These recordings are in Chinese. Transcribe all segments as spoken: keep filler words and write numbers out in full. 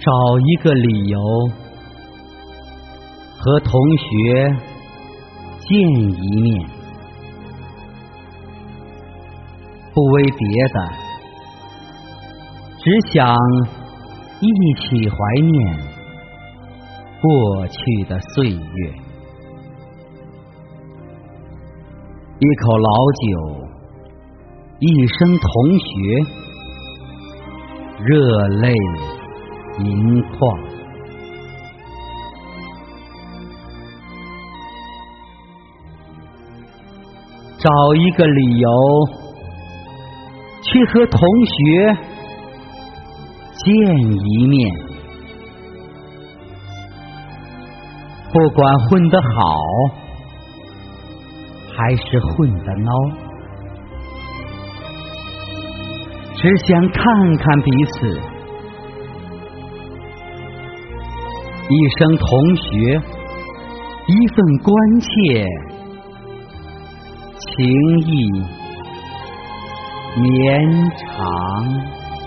找一个理由和同学见一面，不为别的，只想一起怀念过去的岁月。一口老酒，一声同学，热泪盈眶。找一个理由去和同学见一面，不管混得好还是混得孬，只想看看彼此。一声同学，一份关切，情意绵长。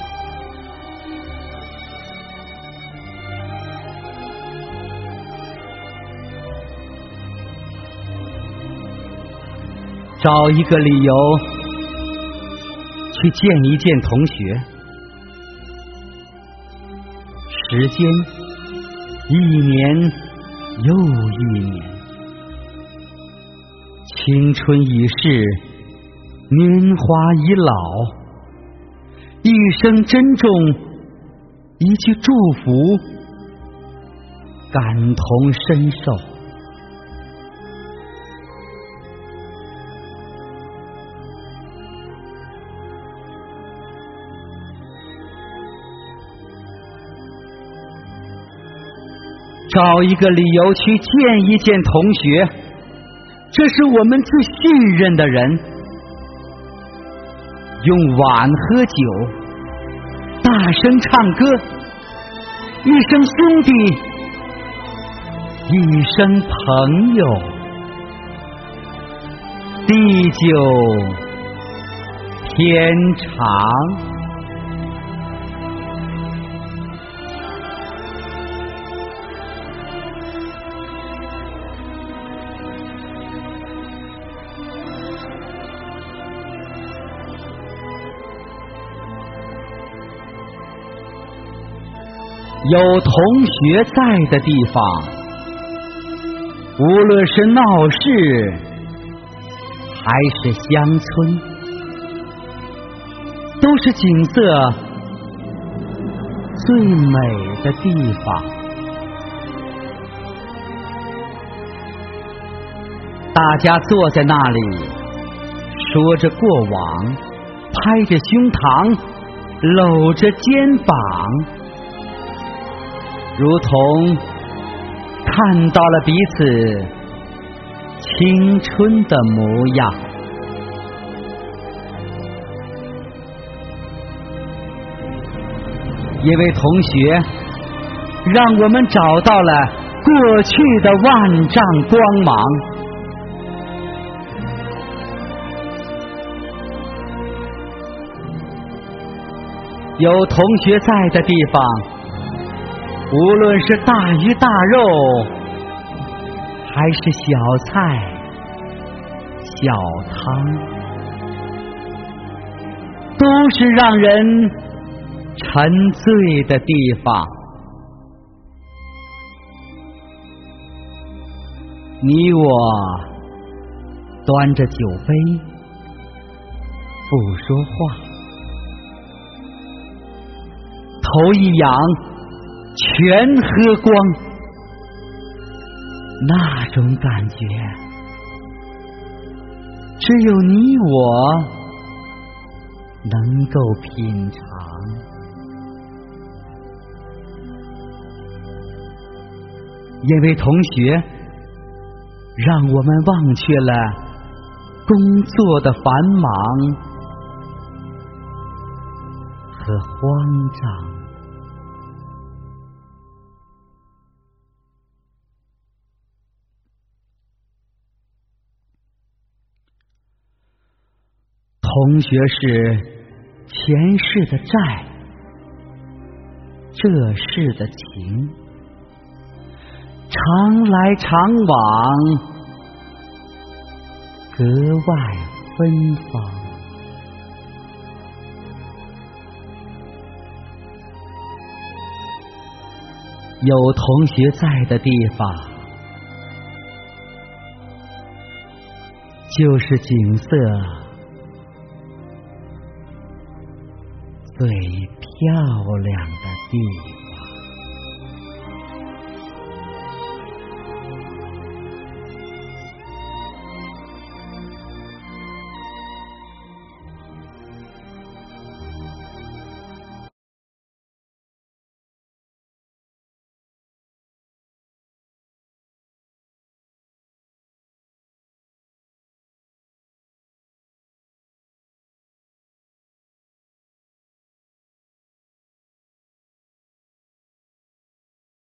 找一个理由去见一见同学，时间一年又一年，青春已逝，年华已老，一声珍重，一句祝福，感同身受。找一个理由去见一见同学，这是我们最信任的人。用碗喝酒，大声唱歌，一声兄弟，一声朋友，地久天长。有同学在的地方，无论是闹市还是乡村，都是景色最美的地方。大家坐在那里，说着过往，拍着胸膛，搂着肩膀，如同看到了彼此青春的模样。一位同学让我们找到了过去的万丈光芒。有同学在的地方，无论是大鱼大肉，还是小菜小汤，都是让人沉醉的地方。你我端着酒杯，不说话，头一仰，全喝光，那种感觉，只有你我能够品尝。因为同学让我们忘却了工作的繁忙和慌张。同学是前世的债， 这世的情，常来常往，格外芬芳。有同学在的地方，就是景色最漂亮的地方。